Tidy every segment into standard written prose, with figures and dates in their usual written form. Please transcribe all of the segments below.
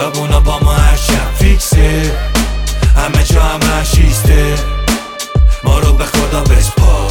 خیابونا با ما هر شب فیکسه، همه جا همه شیسته، ما رو به خدا بسپار.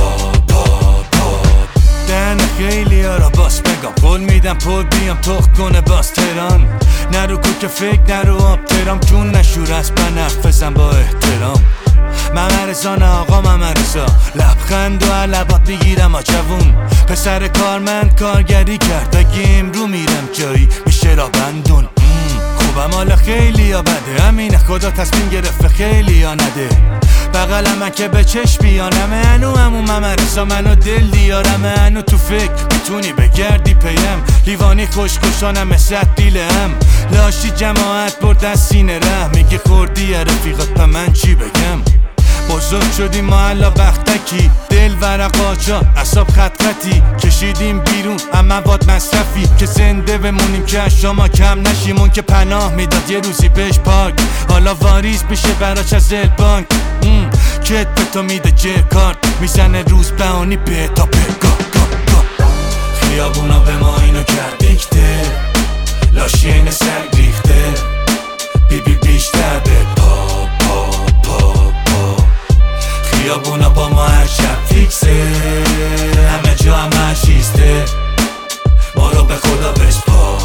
دهن خیلی ها را باس بگم، قول میدم پول بیام تخت کنه باز تهران. نرو کوک فکر نرو آب ترام، جون نشور از من حرف بزن با احترام. ممرزان آقا ممرزا، لبخند و علبات میگیرم آجوون. پسر کارمند کارگری کرد، اگه امرو میرم جایی میشه را بندون. خوبم حالا خیلی ها بده، همینه خدا تصمیم گرفته خیلی ها نده. بغل من که به چشم بیانمه، هنو همون ممرزا منو دل دیارمه. هنو تو فکر میتونی بگردی پیم، لیوانی خوشخوشانم مثل دیل هم. لاشی جماعت برد از سینه ره، میگه خوردی رفیقات به من چی بگم. بزرگ شدیم ما حالا بختکی، دل ورقاچا اصاب خط خطی. کشیدیم بیرون اما مواد مصرفی، که زنده بمونیم که از شما کم نشیم. اون که پناه میداد یه روزی بهش پاک، حالا واریز میشه براش از البانک. کت به تو میده جه کارت، میزنه روز بهانی به تا پگا. خیابونا به ما اینو کرد دیکته، لاشی این سگ ریخته. بی بیشتر به پا. خیابونا با ما هر شب فیکسه، همه جا همه شیسته، ما رو به خدا بسپار.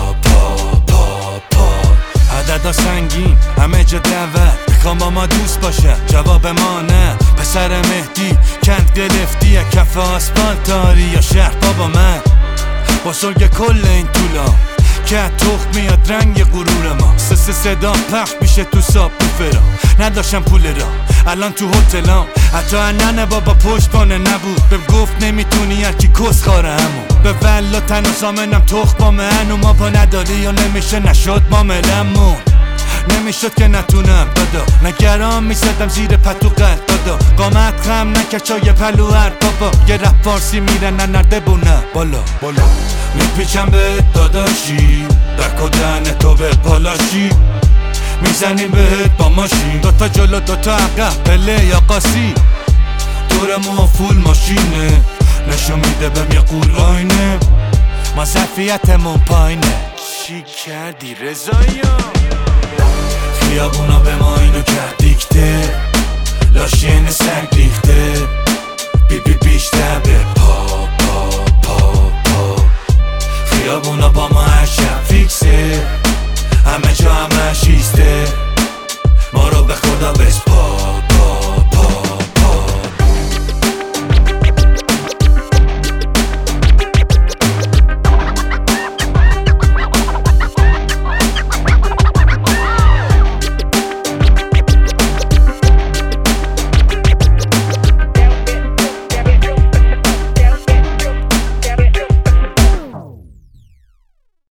عددا سنگین همه جا دعوت، میخوام با ما دوست باشه جواب ما نه. پسر مهدی کند گرفتی کف آسفالت داری یا شهر بابا من. بزرگ کل این طولا که تخت میاد رنگ غرور ما. صدا پخت میشه تو ساب بفرا، نداشتم پول را الان تو هتلام. حتی اننه بابا پشتبانه نبود، بهم گفت نمیتونی هرکی کس خاره همون. به ولا تنو زامنم تخت با منو، ما با نداری یا نمیشه نشد معاملمون. نمیشد که نتونم دادا، نگران میزدم زیر پتو قد دادا. قامت خم نکرد چای پلوهر بابا، یه رپ فارسی میرن ننرده بونه بالا. میپیچم به داداشی، در کدن تو به پالاشی. میزنیم بهت با ماشین، دوتا جلو دوتا عقب پله یا قاسی. دور ما فول ماشینه، نشون میده بهم یه قول آینه. ما ظرفیتمون پایینه، چی کردی رضایا؟ خیابونا به ما اینو کرد دیکته، لاشین سگ ریخته. بی بیشتر به پا. خیابونا با ما